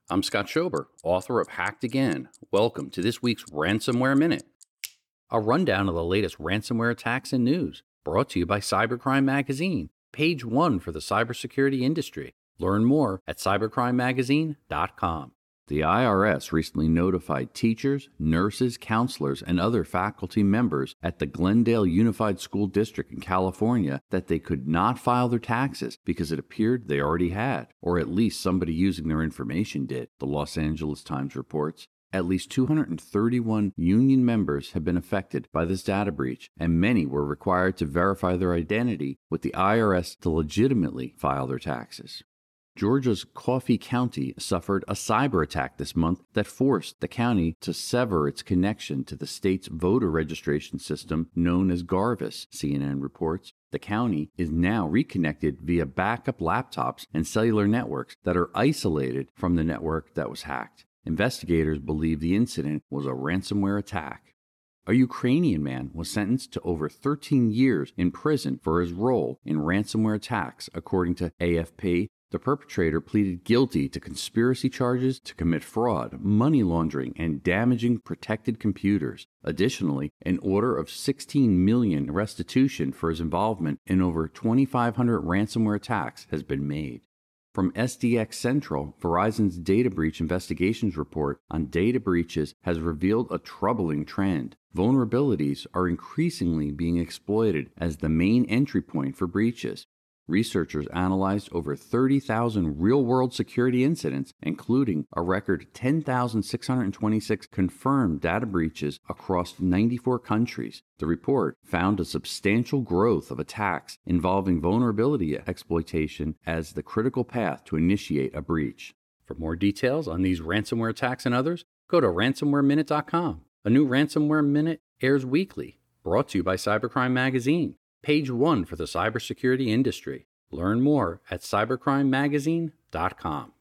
I'm Scott Schober, author of Hacked Again. Welcome to this week's Ransomware Minute. A rundown of the latest ransomware attacks and news, brought to you by Cybercrime Magazine, page 1 for the cybersecurity industry. Learn more at cybercrimemagazine.com. The IRS recently notified teachers, nurses, counselors, and other faculty members at the Glendale Unified School District in California that they could not file their taxes because it appeared they already had, or at least somebody using their information did, the Los Angeles Times reports. At least 231 union members have been affected by this data breach, and many were required to verify their identity with the IRS to legitimately file their taxes. Georgia's Coffee County suffered a cyber attack this month that forced the county to sever its connection to the state's voter registration system known as GARVIS, CNN reports. The county is now reconnected via backup laptops and cellular networks that are isolated from the network that was hacked. Investigators believe the incident was a ransomware attack. A Ukrainian man was sentenced to over 13 years in prison for his role in ransomware attacks, according to AFP. The perpetrator pleaded guilty to conspiracy charges to commit fraud, money laundering, and damaging protected computers. Additionally, an order of $16 million restitution for his involvement in over 2,500 ransomware attacks has been made. From SDX Central, Verizon's data breach investigations report on data breaches has revealed a troubling trend. Vulnerabilities are increasingly being exploited as the main entry point for breaches. Researchers analyzed over 30,000 real-world security incidents, including a record 10,626 confirmed data breaches across 94 countries. The report found a substantial growth of attacks involving vulnerability exploitation as the critical path to initiate a breach. For more details on these ransomware attacks and others, go to ransomwareminute.com. A new Ransomware Minute airs weekly, brought to you by Cybercrime Magazine. Page 1 for the cybersecurity industry. Learn more at cybercrimemagazine.com.